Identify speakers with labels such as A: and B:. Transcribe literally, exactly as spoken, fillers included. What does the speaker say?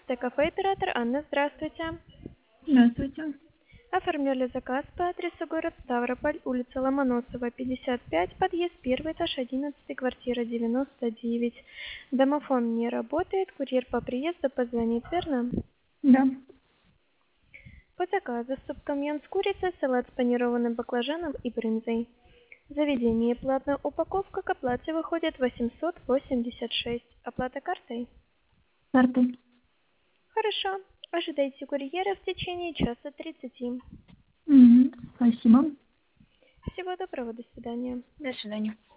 A: одиннадцатое кафе, оператор Анна, здравствуйте.
B: Здравствуйте.
A: Оформляли заказ по адресу город Ставрополь, улица Ломоносова, пятьдесят пять, подъезд первый, этаж одиннадцать, квартира девяносто девять. Домофон не работает, курьер по приезду позвонит, верно?
B: Да.
A: По заказу суп том-ям с курицей, салат с панированным баклажаном и брынзой. Заведение платная упаковка, к оплате выходит восемьсот восемьдесят шесть. Оплата картой?
B: Картой.
A: Хорошо. Ожидайте курьера в течение часа тридцати.
B: Угу. Спасибо.
A: Всего доброго, до свидания.
B: До свидания.